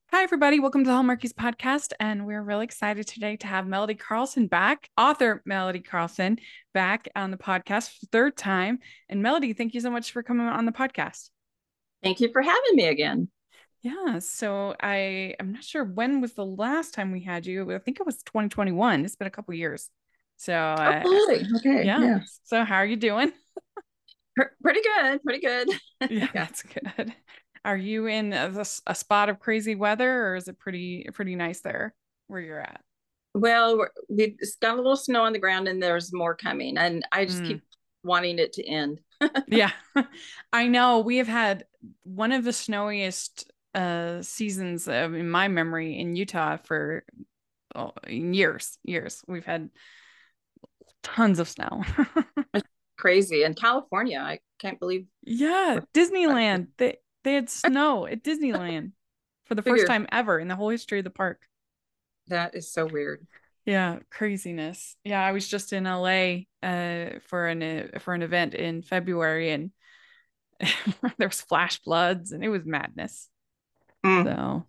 Hi, everybody. Welcome to the Hallmarkies podcast. And we're really excited today to have Melody Carlson back, author Melody Carlson, back on the podcast for the third time. And Melody, thank you so much for coming on the podcast. Thank you for having me again. Yeah, so I'm not sure when was the last time we had you. I think it was 2021. It's been a couple years. So Oh, really? Okay. yeah. Yeah. So how are you doing? Pretty good. Pretty good. Yeah, Yeah. that's good. Are you in a spot of crazy weather, or is it pretty nice there where you're at? Well, we've got a little snow on the ground and there's more coming. And I just Mm. keep wanting it to end. Yeah, I know we have had one of the snowiest seasons in my memory in Utah for years. We've had tons of snow. It's crazy. In California, I can't believe Yeah, we're Disneyland. They had snow at Disneyland for the first figure time ever in the whole history of the park. that is so weird. Yeah, craziness. Yeah, I was just in LA for an event in February and there was flash floods and it was madness. Mm. So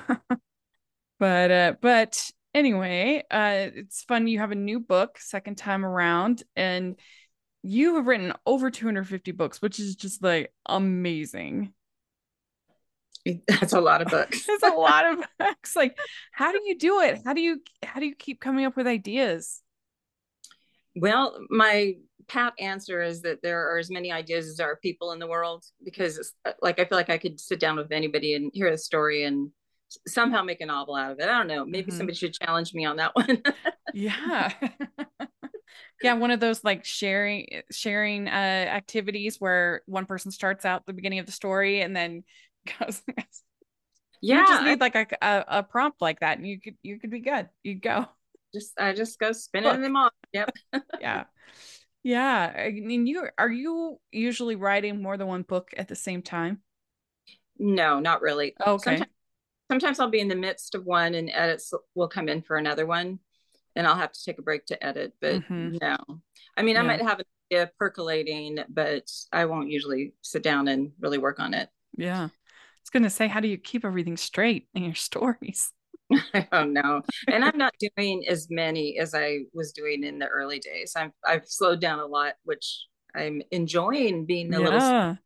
but anyway, it's fun. You have a new book, second time around, and you have written over 250 books, which is just like amazing. That's a lot of books. It's a lot of books. Like, how do you do it? How do you keep coming up with ideas? Well, my pat answer is that there are as many ideas as there are people in the world because like I feel like I could sit down with anybody and hear a story and somehow make a novel out of it. I don't know. Maybe Hmm. somebody should challenge me on that one. Yeah. Yeah, one of those like sharing activities where one person starts out the beginning of the story and then goes. You would just Yeah, need like a prompt like that, and you could be good. You'd go I just go spinning book. them off. Yep. Yeah, yeah. I mean, you usually writing more than one book at the same time? No, not really. Okay. Sometimes I'll be in the midst of one and edits will come in for another one and I'll have to take a break to edit, but Mm-hmm. no. I mean, I Yeah, might have an idea percolating, but I won't usually sit down and really work on it. yeah. I was gonna say, how do you keep everything straight in your stories? I don't know. And I'm not doing as many as I was doing in the early days. I've slowed down a lot, which I'm enjoying being a little. Yeah.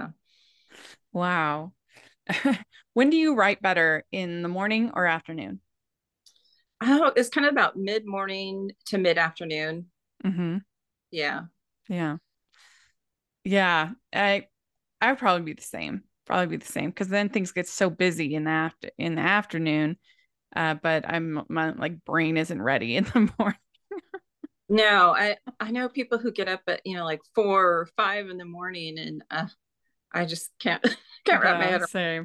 Wow. When do you write better, in the morning or afternoon? Oh, it's kind of about mid morning to mid afternoon. Mm-hmm. Yeah. Yeah. Yeah. I'd probably be the same. Probably be the same because then things get so busy in the afternoon. But my like brain isn't ready in the morning. No, I know people who get up at like 4 or 5 in the morning, and I just can't can't wrap my Yeah, head around. same.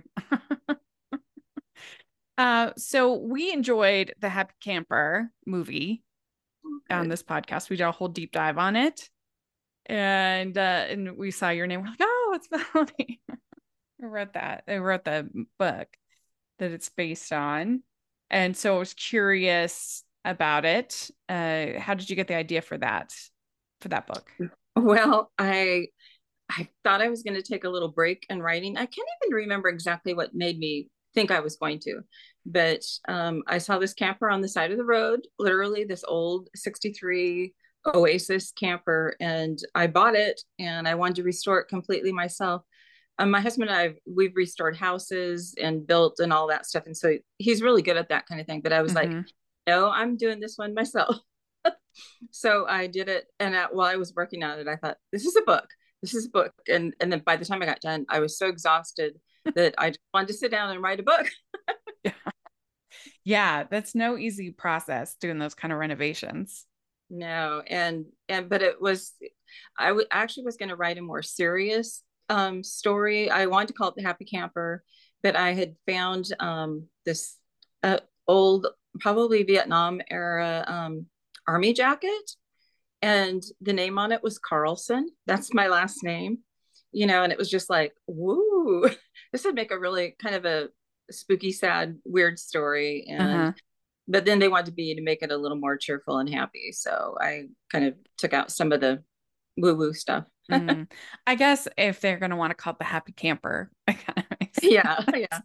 So we enjoyed the Happy Camper movie on It. this podcast. We did a whole deep dive on it, and we saw your name. We're like, oh, it's Melody. I read that. I wrote the book that it's based on, and so I was curious about it. How did you get the idea for that book? Well, I thought I was going to take a little break in writing. I can't even remember exactly what made me think I was going to, but I saw this camper on the side of the road, literally this old '63 Oasis camper, and I bought it and I wanted to restore it completely myself. My husband and we've restored houses and built and all that stuff, and so he's really good at that kind of thing. But I was like, Mm-hmm. no, I'm doing this one myself. So I did it, and while I was working on it, I thought, this is a book. This is a book, and then by the time I got done, I was so exhausted that I just wanted to sit down and write a book. Yeah. Yeah, that's no easy process doing those kind of renovations. No, and but it was, actually was going to write a more serious story. I wanted to call it The Happy Camper, but I had found this old, probably Vietnam era army jacket, and the name on it was Carlson. That's my last name, and it was just like, woo, this would make a really kind of a spooky, sad, weird story. And Uh-huh. but then they wanted me to make it a little more cheerful and happy, so I kind of took out some of the woo woo stuff. Mm. I guess if they're going to want to call it the Happy Camper, it kind of makes Yeah, yeah.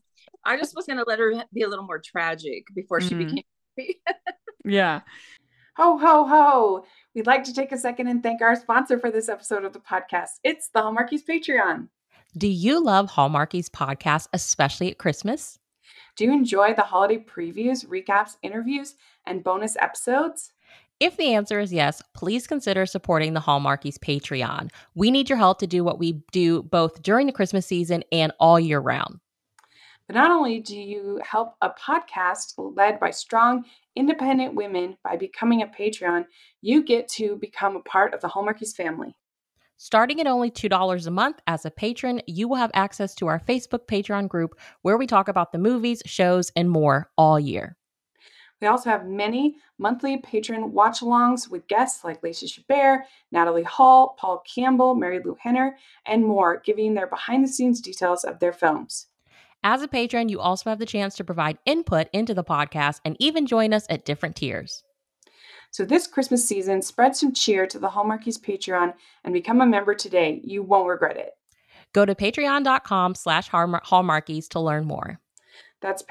I just was going to let her be a little more tragic before she Mm, became happy. yeah. Ho, ho, ho. We'd like to take a second and thank our sponsor for this episode of the podcast. It's the Hallmarkies Patreon. Do you love Hallmarkies podcast, especially at Christmas? Do you enjoy the holiday previews, recaps, interviews, and bonus episodes? If the answer is yes, please consider supporting the Hallmarkies Patreon. We need your help to do what we do both during the Christmas season and all year round. But not only do you help a podcast led by strong, independent women by becoming a Patreon, you get to become a part of the Hallmarkies family. Starting at only $2 a month as a patron, you will have access to our Facebook Patreon group where we talk about the movies, shows, and more all year. We also have many monthly patron watch-alongs with guests like Lacey Chabert, Natalie Hall, Paul Campbell, Mary Lou Henner, and more, giving their behind-the-scenes details of their films. As a patron, you also have the chance to provide input into the podcast and even join us at different tiers. So this Christmas season, spread some cheer to the Hallmarkies Patreon and become a member today. You won't regret it. Go to patreon.com/Hallmarkies to learn more. That's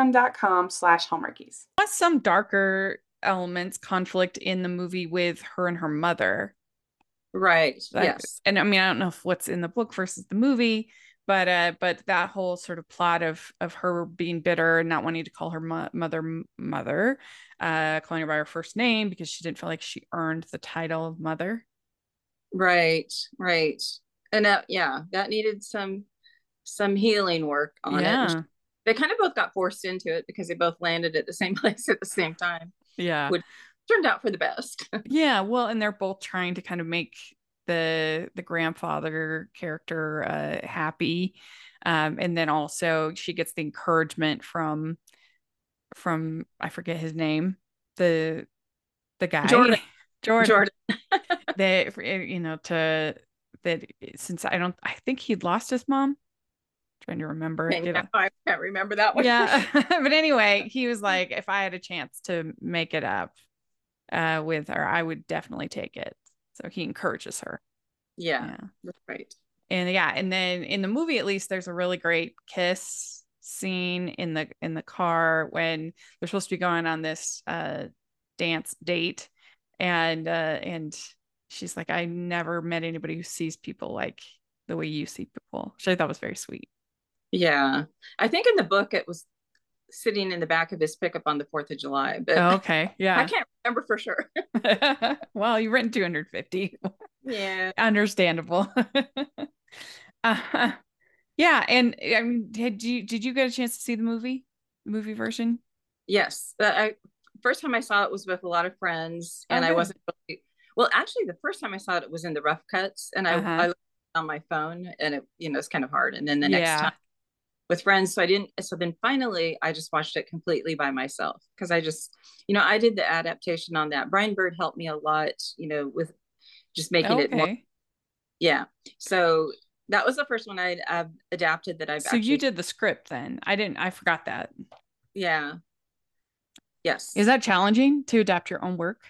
patreon.com/Hallmarkies. Some darker elements conflict in the movie with her and her mother. Right. Yes. And I mean, I don't know if what's in the book versus the movie, but that whole sort of plot of her being bitter and not wanting to call her mother, calling her by her first name because she didn't feel like she earned the title of mother. Right. Right. And that needed some healing work on it. They kind of both got forced into it because they both landed at the same place at the same time. Yeah. Which turned out for the best. Yeah. Well, and they're both trying to kind of make the grandfather character happy. And then also she gets the encouragement from I forget his name, the guy. Jordan. That, since I think he'd lost his mom. Trying to remember. I can't remember that one. Yeah. But anyway, he was like, if I had a chance to make it up with her, I would definitely take it. So he encourages her. Yeah. That's right. And then in the movie, at least, there's a really great kiss scene in the car when they're supposed to be going on this dance date, and she's like, I never met anybody who sees people like the way you see people, which I thought was very sweet. Yeah. I think in the book it was sitting in the back of his pickup on the 4th of July, but okay. Yeah. I can't remember for sure. Well, you've written 250. Yeah. Understandable. Yeah. And I mean, did you get a chance to see the movie version? Yes. First time I saw it was with a lot of friends, and I wasn't really, well, actually the first time I saw it was in the rough cuts, and I looked on my phone, and it, it's kind of hard. And then the next time with friends. So then finally I just watched it completely by myself because I just, I did the adaptation on that. Brian Bird helped me a lot, with just making it more. Yeah. So that was the first one I've adapted that I've So you did the script then. I forgot that. Yeah. Yes. Is that challenging to adapt your own work?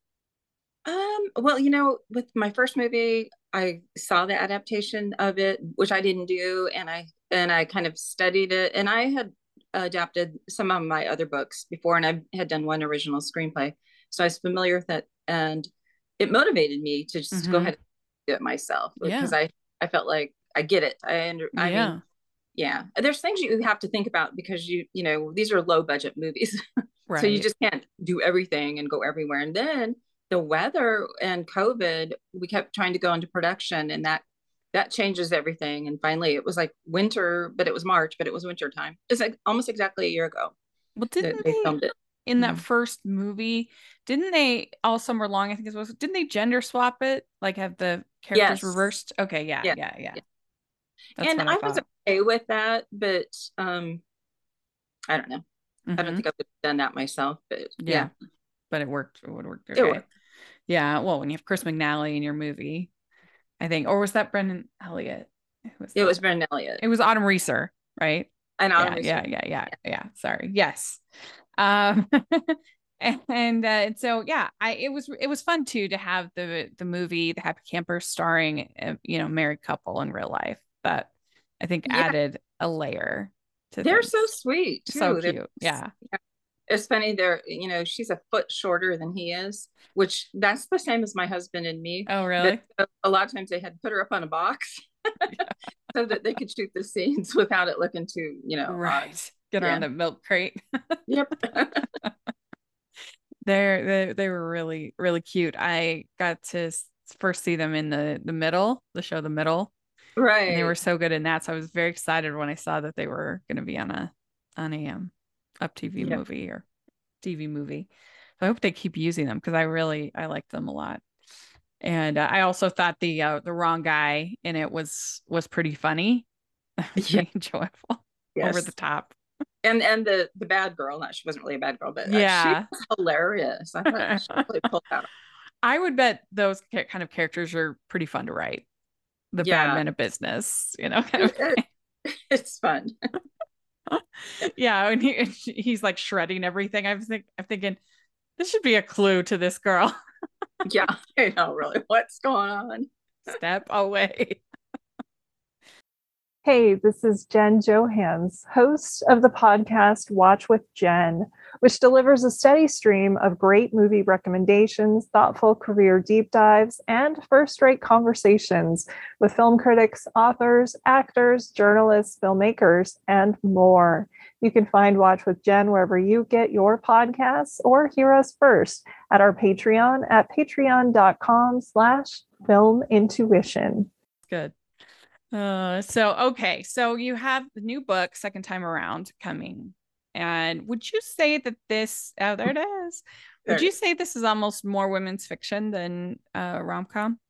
Well, with my first movie, I saw the adaptation of it, which I didn't do, and I kind of studied it, and I had adapted some of my other books before, and I had done one original screenplay, so I was familiar with it, and it motivated me to just go ahead and do it myself because I felt like I get it. I mean, yeah. There's things you have to think about because these are low budget movies, right? So you just can't do everything and go everywhere, and then the weather and COVID, we kept trying to go into production, and that changes everything. And finally it was like winter, but it was March, but it was winter time. It's like almost exactly a year ago. Well, didn't they filmed it in that first movie? Didn't they all summer long? I think it was. Didn't they gender swap it? Like have the characters reversed? Okay, yeah. And I was okay with that, but I don't know. I don't think I would have done that myself, but yeah. But it worked. It would work. Okay. It worked. Yeah. Well, when you have Chris McNally in your movie, I think, or was that Brendan Elliott? It was Brendan Elliott. It was Autumn Reeser, right? And Autumn Reeser. Yeah. Sorry. Yes. And so it was fun too to have the movie The Happy Camper starring married couple in real life. That I think added a layer. They're things. so sweet too. So cute. Yeah. It's funny. They're, she's a foot shorter than he is, which that's the same as my husband and me. Oh, really? But a lot of times they had to put her up on a box so that they could shoot the scenes without it looking too, right. Get her on the milk crate. Yep. They were really, really cute. I got to first see them in the middle, the show The Middle. Right. And they were so good in that. So I was very excited when I saw that they were going to be on a Up TV movie or TV movie. So I hope they keep using them because I like them a lot. And I also thought the wrong guy in it was pretty funny. Pretty enjoyable. Yes. Over the top. And the bad girl, she wasn't really a bad girl, but she was hilarious. I thought she really pulled that off. I would bet those kind of characters are pretty fun to write. The bad men of business, kind of thing. It's fun. Yeah, and he's like shredding everything. I'm thinking this should be a clue to this girl. Yeah, I know, really. What's going on? Step away. Hey, this is Jen Johans, host of the podcast Watch with Jen, which delivers a steady stream of great movie recommendations, thoughtful career deep dives, and first-rate conversations with film critics, authors, actors, journalists, filmmakers, and more. You can find Watch with Jen wherever you get your podcasts or hear us first at our Patreon at patreon.com/filmintuition. Good. So you have the new book Second Time Around coming, and would you say that this there it is would you say this is almost more women's fiction than rom-com?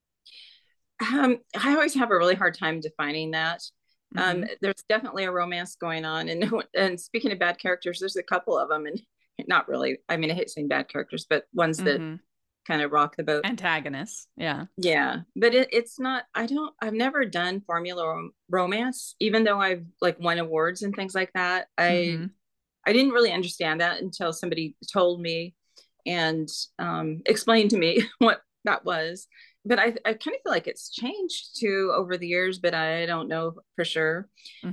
I always have a really hard time defining that. There's definitely a romance going on, and speaking of bad characters, there's a couple of them, and not really, I mean, I hate saying bad characters, but ones that kind of rock the boat. Antagonists. Yeah. But it's not, I've never done formula romance, even though I've like won awards and things like that. I didn't really understand that until somebody told me and explained to me what that was. But I kind of feel like it's changed too over the years, but I don't know for sure.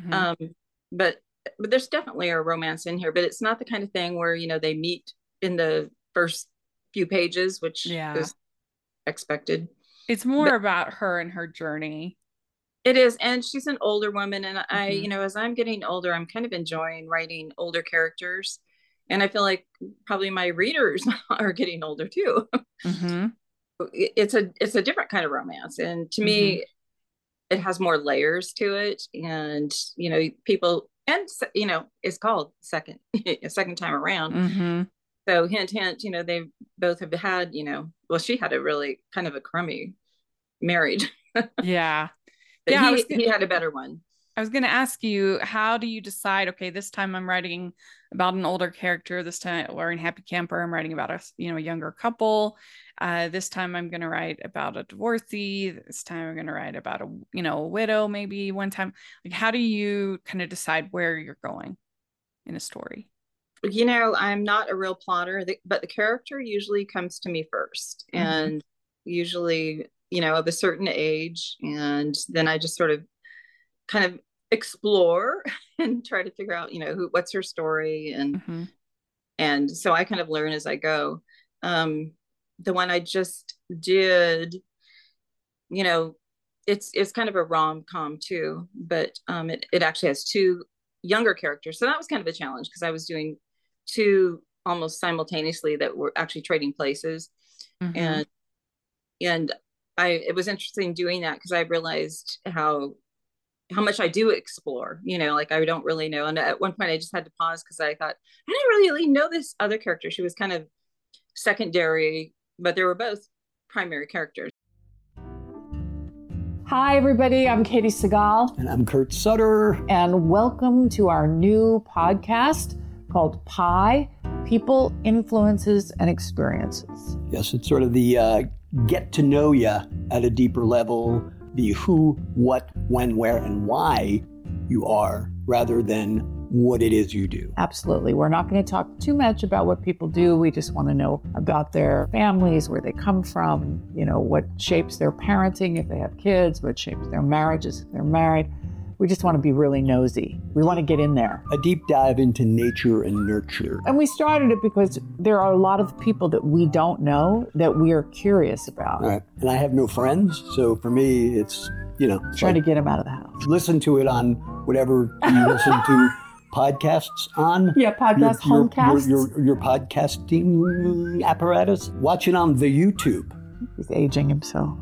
But there's definitely a romance in here, but it's not the kind of thing where, they meet in the first few pages, which is expected. It's more about her and her journey. It is, and she's an older woman, and I as I'm getting older, I'm kind of enjoying writing older characters, and I feel like probably my readers are getting older too. It's a different kind of romance, and to me it has more layers to it, and people, and it's called second time around. So hint, they both have had, well, she had a really kind of a crummy marriage. Yeah. He had a better one. I was going to ask you, how do you decide, okay, this time I'm writing about an older character. This time, or in Happy Camper, I'm writing about a younger couple. This time I'm going to write about a divorcee. This time I'm going to write about a widow, maybe one time. Like, how do you kind of decide where you're going in a story? I'm not a real plotter, but the character usually comes to me first, and usually, of a certain age. And then I just sort of kind of explore and try to figure out, what's her story. And so I kind of learn as I go. The one I just did, it's kind of a rom-com too, but it actually has two younger characters. So that was kind of a challenge because I was doing two almost simultaneously that were actually trading places. And it was interesting doing that because I realized how much I do explore, like I don't really know. And at one point I just had to pause because I thought, I didn't really know this other character. She was kind of secondary, but they were both primary characters. Hi, everybody. I'm Katie Segal. And I'm Kurt Sutter. And welcome to our new podcast called Pi, People, Influences, and Experiences. Yes, it's sort of the get to know you at a deeper level, the who, what, when, where, and why you are, rather than what it is you do. Absolutely. We're not going to talk too much about what people do. We just want to know about their families, where they come from, what shapes their parenting if they have kids, what shapes their marriages if they're married. We just want to be really nosy. We want to get in there. A deep dive into nature and nurture. And we started it because there are a lot of people that we don't know that we are curious about. Right. And I have no friends, so for me, it's, Trying to get them out of the house. Listen to it on whatever you listen to podcasts on. Yeah, podcast, homecasts. Your podcasting apparatus. Watch it on the YouTube. He's aging himself.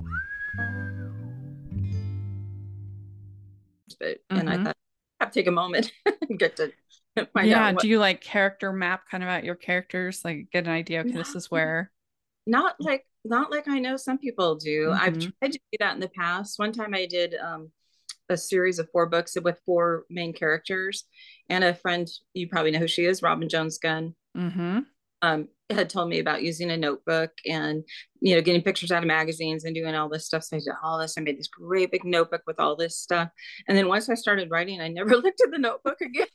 And I thought I have to take a moment and get to find out. Yeah, do you like character map kind of out your characters, like get an idea, okay, this is where? Not like I know some people do. Mm-hmm. I've tried to do that in the past. One time I did a series of 4 books with 4 main characters, and a friend, you probably know who she is, Robin Jones Gunn, had told me about using a notebook and getting pictures out of magazines and doing all this stuff. So I did all this. I made this great big notebook with all this stuff, and then once I started writing, I never looked at the notebook again.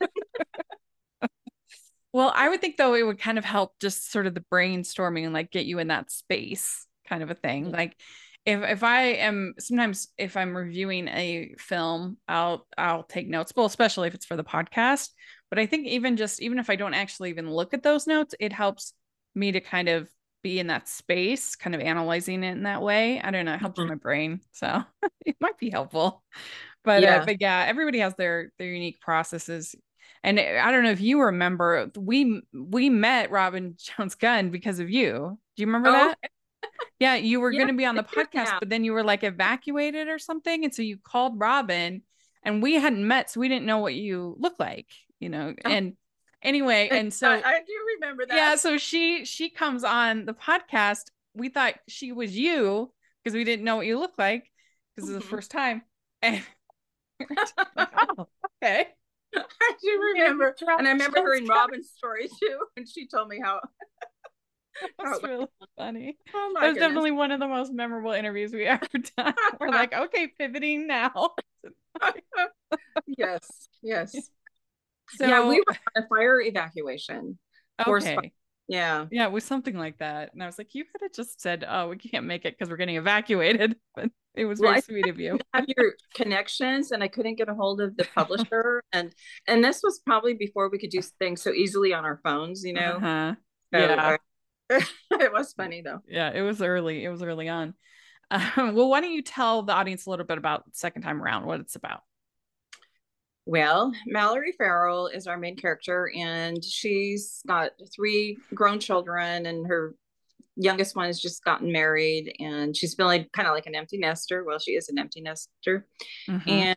Well, I would think though it would kind of help just sort of the brainstorming and like get you in that space kind of a thing. Like if I am sometimes if I'm reviewing a film, I'll take notes, well, especially if it's for the podcast. But I think even if I don't actually even look at those notes, it helps me to kind of be in that space, kind of analyzing it in that way. I don't know, it helps my brain. So it might be helpful. But yeah, everybody has their unique processes. And I don't know if you remember, we met Robin Jones Gunn because of you. Do you remember that? Yeah, you were going to be on the podcast, but then you were like evacuated or something. And so you called Robin, and we hadn't met, so we didn't know what you looked like, And anyway, and so I do remember that. Yeah, so she comes on the podcast. We thought she was you because we didn't know what you looked like because it was the first time. And like, oh, okay. I do remember, and I remember hearing Robin's story too, and she told me how. That's really funny. Oh my that was goodness. definitely one of the most memorable interviews we ever done. We're like, okay, pivoting now. Yes. So yeah, we were on a fire evacuation. Okay. Yeah, it was something like that, and I was like, you could have just said, "Oh, we can't make it because we're getting evacuated." But it was very sweet of you. I have your connections, and I couldn't get a hold of the publisher, and this was probably before we could do things so easily on our phones, So, yeah. It was funny though. Yeah, it was early. It was early on. Well, why don't you tell the audience a little bit about Second Time Around, what it's about? Well, Mallory Farrell is our main character, and she's got 3 grown children, and her youngest one has just gotten married, and she's feeling kind of like an empty nester. Well, she is an empty nester. And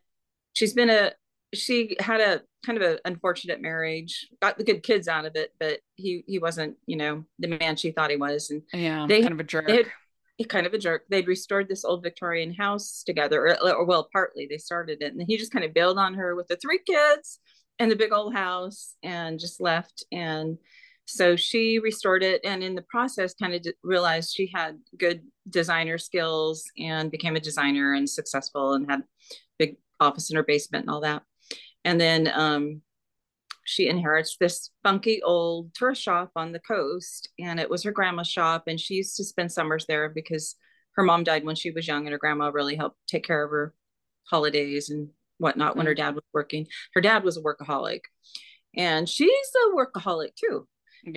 she had a kind of an unfortunate marriage, got the good kids out of it, but he wasn't, the man she thought he was. And kind of a jerk. Kind of a jerk. They'd restored this old Victorian house together, or well, partly they started it, and he just kind of bailed on her with the 3 kids and the big old house and just left. And so she restored it, and in the process kind of realized she had good designer skills and became a designer and successful and had a big office in her basement and all that. And then she inherits this funky old tourist shop on the coast, and it was her grandma's shop, and she used to spend summers there because her mom died when she was young, and her grandma really helped take care of her holidays and whatnot when her dad was working. Her dad was a workaholic, and she's a workaholic too.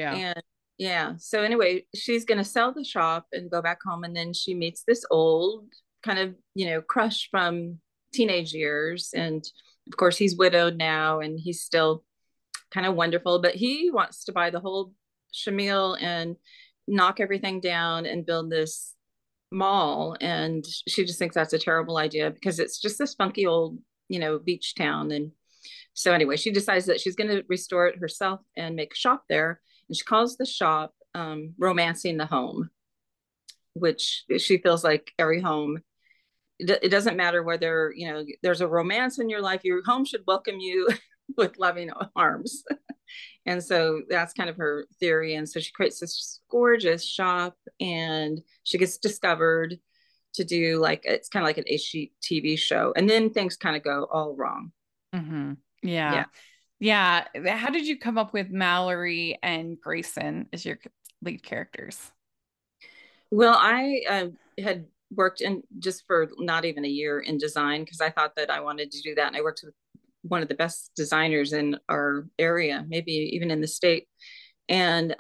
So anyway, she's going to sell the shop and go back home, and then she meets this old kind of crush from teenage years, and of course he's widowed now, and he's still kind of wonderful, but he wants to buy the whole shamil and knock everything down and build this mall, and she just thinks that's a terrible idea because it's just this funky old beach town. And so anyway, she decides that she's going to restore it herself and make a shop there, and she calls the shop Romancing the Home, which she feels like every home, it doesn't matter whether there's a romance in your life, your home should welcome you with loving arms. And so that's kind of her theory. And so she creates this gorgeous shop, and she gets discovered to do it's kind of like an HGTV show, and then things kind of go all wrong. Yeah. How did you come up with Mallory and Grayson as your lead characters? Well, I had worked in just for not even a year in design because I thought that I wanted to do that. And I worked with one of the best designers in our area, maybe even in the state. And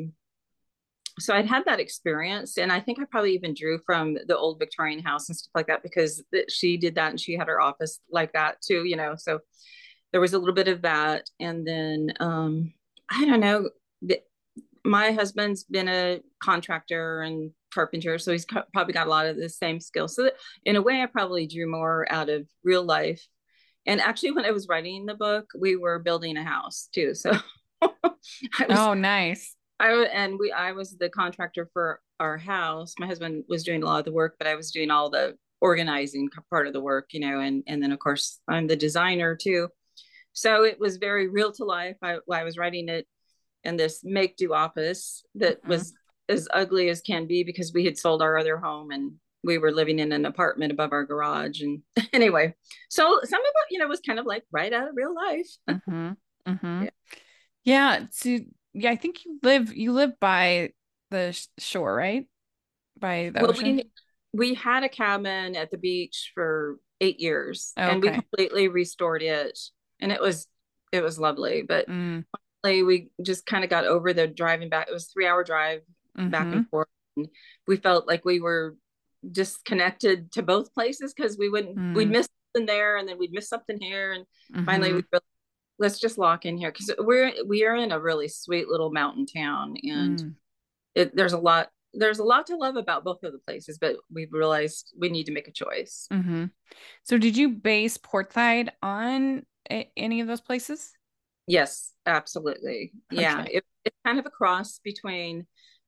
so I'd had that experience. And I think I probably even drew from the old Victorian house and stuff like that because she did that and she had her office like that too, you know. So there was a little bit of that. And then I don't know, my husband's been a contractor and carpenter, so he's probably got a lot of the same skills. So in a way, I probably drew more out of real life. And actually, when I was writing the book, we were building a house too. So oh, nice. I was the contractor for our house. My husband was doing a lot of the work, but I was doing all the organizing part of the work, you know, and then of course I'm the designer too. So it was very real to life. I was writing it in this make-do office that was as ugly as can be because we had sold our other home and we were living in an apartment above our garage. And anyway, so some of it, you know, was kind of like right out of real life. Yeah. So yeah, I think you live by the shore, right? By the ocean. We had a cabin at the beach for 8 years and we completely restored it. And it was lovely, but we just kind of got over the driving back. It was a 3-hour drive back and forth. And we felt like we were disconnected to both places because we'd miss something there and then we'd miss something here. And finally we really, let's just lock in here because we are in a really sweet little mountain town and there's a lot to love about both of the places, but we've realized we need to make a choice. So did you base Portside on any of those places? Yes, absolutely. Okay. Yeah, it's kind of a cross between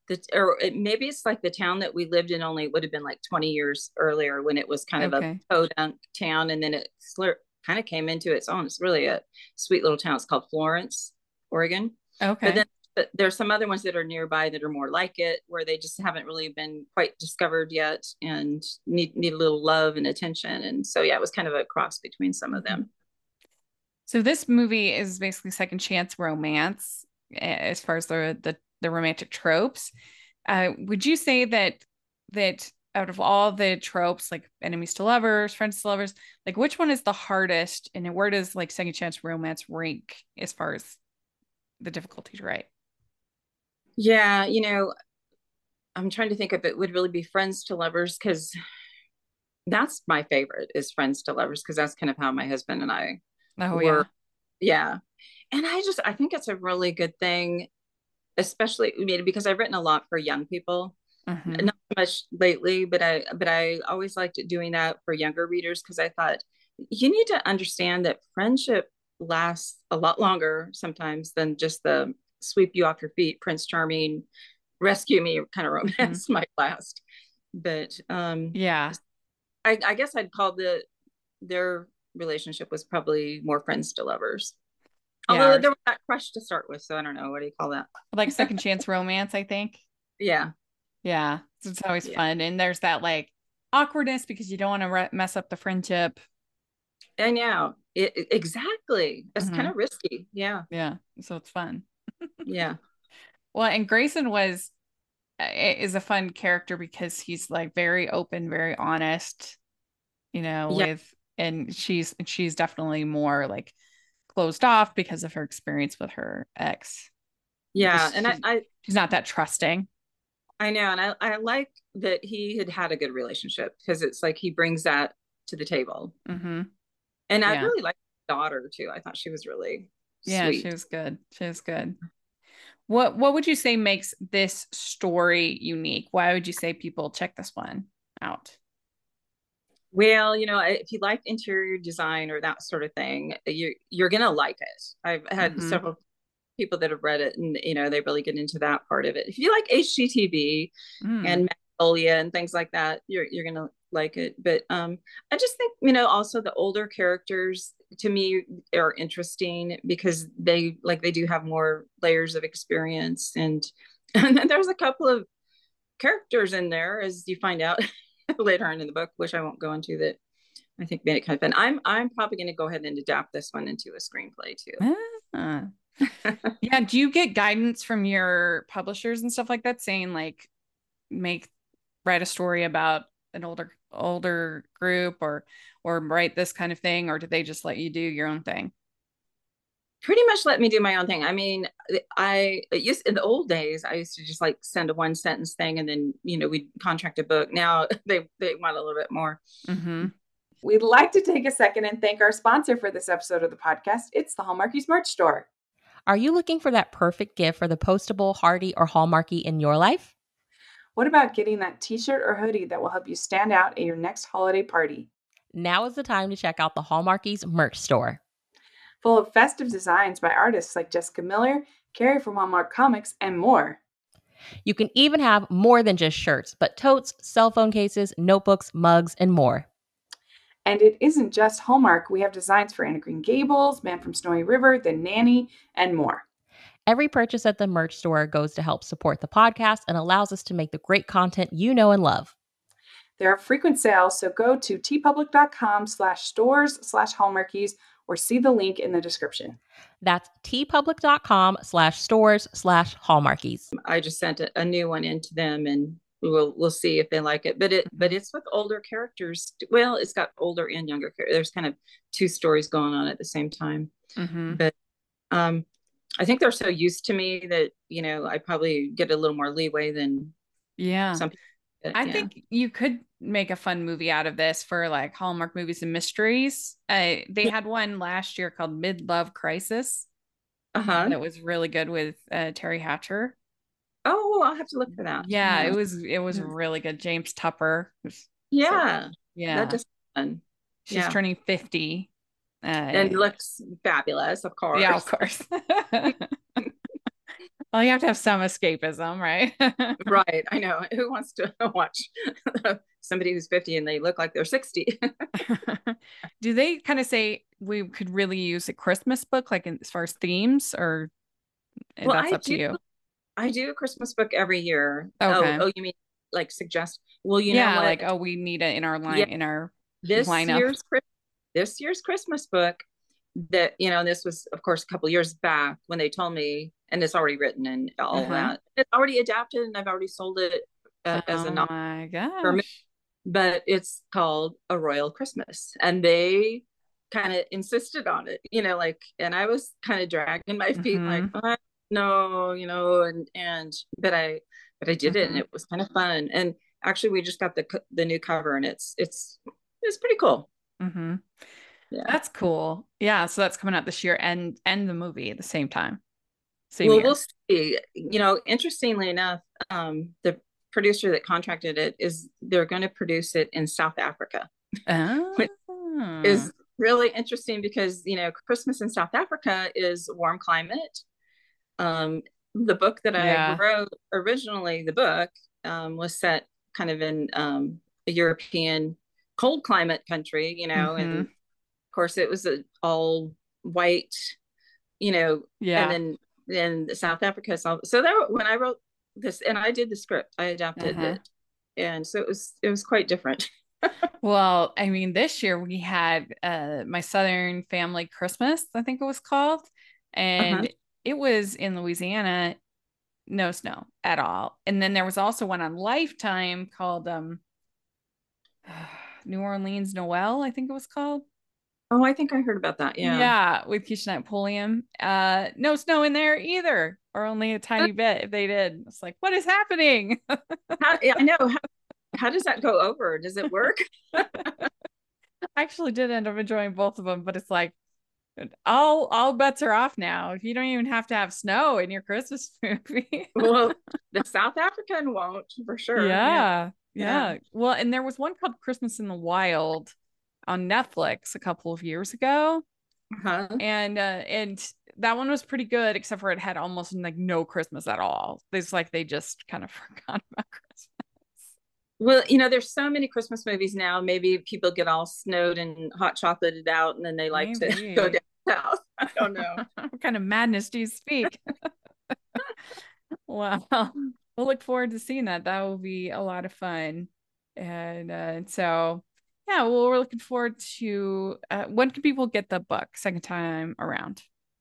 maybe it's like the town that we lived in, only it would have been like 20 years earlier when it was kind of a podunk town, and then it kind of came into its own. It's really a sweet little town. It's called Florence, Oregon. Okay. But there's some other ones that are nearby that are more like it, where they just haven't really been quite discovered yet and need a little love and attention. And so, yeah, it was kind of a cross between some of them. So this movie is basically second chance romance as far as the romantic tropes. Would you say that out of all the tropes, like enemies to lovers, friends to lovers, like which one is the hardest, and where does like second chance romance rank as far as the difficulty to write? Yeah, you know, I'm trying to think if it would really be friends to lovers, because that's my favorite, is friends to lovers, because that's kind of how my husband and I were. Yeah. And I think it's a really good thing, especially because I've written a lot for young people. Not much lately, but I always liked doing that for younger readers, because I thought you need to understand that friendship lasts a lot longer sometimes than just the sweep you off your feet, Prince Charming, rescue me kind of romance might last. But yeah, I guess I'd call their relationship was probably more friends to lovers. Although there was that crush to start with, so I don't know, what do you call that? Like second chance romance, I think. Yeah. So it's always fun, and there's that like awkwardness because you don't want to mess up the friendship. And exactly, it's kind of risky. Yeah, so it's fun. Yeah. Well, and Grayson is a fun character because he's like very open, very honest, you know, and she's definitely more like closed off because of her experience with her ex. Yeah. And she's not that trusting. I know. And I like that he had a good relationship, because it's like he brings that to the table. And I really liked his daughter too. I thought she was really sweet. She was good. What would you say makes this story unique? Why would you say people check this one out? Well, you know, if you like interior design or that sort of thing, you're gonna like it. I've had several people that have read it, and you know, they really get into that part of it. If you like HGTV and Magnolia and things like that, you're gonna like it. But I just think, you know, also the older characters to me are interesting because they do have more layers of experience, and then there's a couple of characters in there, as you find out later on in the book, which I won't go into, that I think made it kind of fun. I'm probably going to go ahead and adapt this one into a screenplay too. Yeah. Do you get guidance from your publishers and stuff like that saying like write a story about an older group or write this kind of thing, or do they just let you do your own thing? Pretty much let me do my own thing. I mean, I used in the old days, I used to just like send a one sentence thing and then, we'd contract a book. Now they want a little bit more. Mm-hmm. We'd like to take a second and thank our sponsor for this episode of the podcast. It's the Hallmarkies merch store. Are you looking for that perfect gift for the postable, Hardy, or Hallmarky in your life? What about getting that t-shirt or hoodie that will help you stand out at your next holiday party? Now is the time to check out the Hallmarkies merch store. Full of festive designs by artists like Jessica Miller, Carrie from Hallmark Comics, and more. You can even have more than just shirts, but totes, cell phone cases, notebooks, mugs, and more. And it isn't just Hallmark. We have designs for Anna Green Gables, Man from Snowy River, The Nanny, and more. Every purchase at the merch store goes to help support the podcast and allows us to make the great content you know and love. There are frequent sales, so go to tpublic.com/stores/Hallmarkies or see the link in the description. That's tpublic.com/stores/Hallmarkies. I just sent a new one into them, and we'll see if they like it. But it's with older characters. Well, it's got older and younger characters. There's kind of two stories going on at the same time. Mm-hmm. But I think they're so used to me that I probably get a little more leeway than some people. I think you could make a fun movie out of this for like Hallmark Movies and Mysteries. They had one last year called Mid-Love Crisis. That was really good with Terry Hatcher. Oh, I'll have to look for that. Yeah, it was really good. James Tupper. Yeah. That just fun. She's turning 50. And looks fabulous, of course. Yeah, of course. Well, you have to have some escapism, right? Right. I know. Who wants to watch somebody who's 50 and they look like they're 60? Do they kind of say we could really use a Christmas book, like as far as themes, or that's up to you? I do a Christmas book every year. Okay. Oh, you mean like suggest? Well, you know what? Like, we need it in our line, in our lineup. This year's Christmas book that, this was, of course, a couple years back when they told me, and it's already written and all that. It's already adapted and I've already sold it as a novel. Oh my gosh. But it's called A Royal Christmas. And they kind of insisted on it, and I was kind of dragging my feet like, no, but I did it and it was kind of fun. And actually we just got the new cover and it's pretty cool. Mm-hmm. Yeah. That's cool. Yeah. So that's coming out this year and the movie at the same time. We'll see. Interestingly enough, the producer that contracted it they're going to produce it in South Africa. Which is really interesting because, Christmas in South Africa is warm climate. The book that I wrote originally, the book was set kind of in a European cold climate country, and of course it was all white, and then South Africa. So when I wrote this, and I did the script, I adapted it, and so it was quite different. Well, I mean, this year we had My Southern Family Christmas, I think it was called, and it was in Louisiana, no snow at all. And then there was also one on Lifetime called New Orleans Noel, I think it was called. Oh, I think I heard about that. Yeah. Yeah, with Keisha Knight Pulliam. No snow in there either, or only a tiny bit if they did. It's like, what is happening? I know. How does that go over? Does it work? I actually did end up enjoying both of them, but it's like all bets are off now. You don't even have to have snow in your Christmas movie. Well, the South African won't for sure. Yeah. Well, and there was one called Christmas in the Wild on Netflix a couple of years ago. And that one was pretty good, except for it had almost like no Christmas at all. It's like they just kind of forgot about Christmas. Well, there's so many Christmas movies now. Maybe people get all snowed and hot chocolated out, and then they like to go down south. I don't know. What kind of madness do you speak? Wow. We'll look forward to seeing that. That will be a lot of fun. And so, yeah, well, we're looking forward to when can people get the book second time around?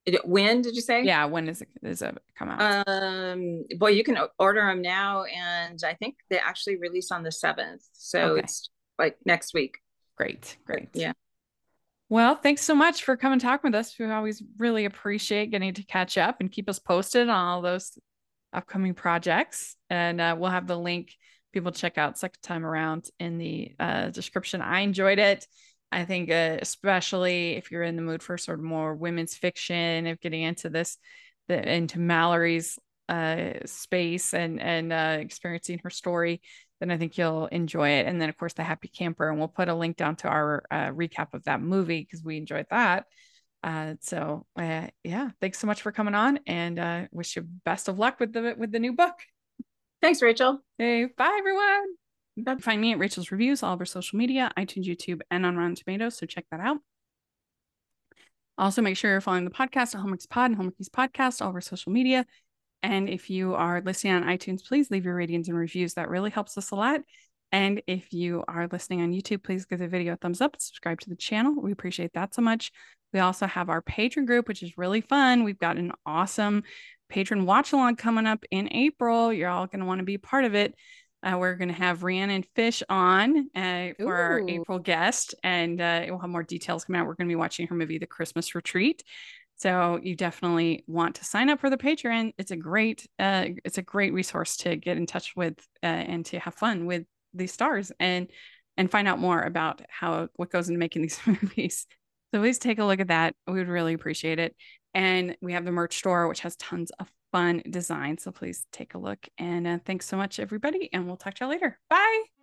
When did you say? Yeah, when is it come out? Boy, you can order them now, and I think they actually release on the 7th. So it's like next week. Great. Yeah. Well, thanks so much for coming and talking with us. We always really appreciate getting to catch up and keep us posted on all those upcoming projects. And we'll have the link people check out second time around in the description. I enjoyed it. I think especially if you're in the mood for sort of more women's fiction, of getting into this, into Mallory's space and experiencing her story, then I think you'll enjoy it. And then of course the Happy Camper, and we'll put a link down to our recap of that movie because we enjoyed that. So yeah, thanks so much for coming on, and wish you best of luck with the new book. Thanks, Rachel. Hey, bye everyone. Find me at Rachel's Reviews, all of our social media, iTunes, YouTube, and on Rotten Tomatoes. So check that out. Also, make sure you're following the podcast at Hallmarkies Pod and Hallmarkies Podcast, all of our social media. And if you are listening on iTunes, please leave your ratings and reviews. That really helps us a lot. And if you are listening on YouTube, please give the video a thumbs up, subscribe to the channel. We appreciate that so much. We also have our Patreon group, which is really fun. We've got an awesome patron watch along coming up in April. You're all going to want to be part of it. We're going to have Rhiannon Fish on for our April guest, and we'll have more details coming out. We're going to be watching her movie, The Christmas Retreat. So you definitely want to sign up for the Patreon. It's a great resource to get in touch with and to have fun with these stars and find out more about what goes into making these movies. So please take a look at that. We would really appreciate it. And we have the merch store, which has tons of fun designs. So please take a look. And thanks so much, everybody. And we'll talk to you later. Bye.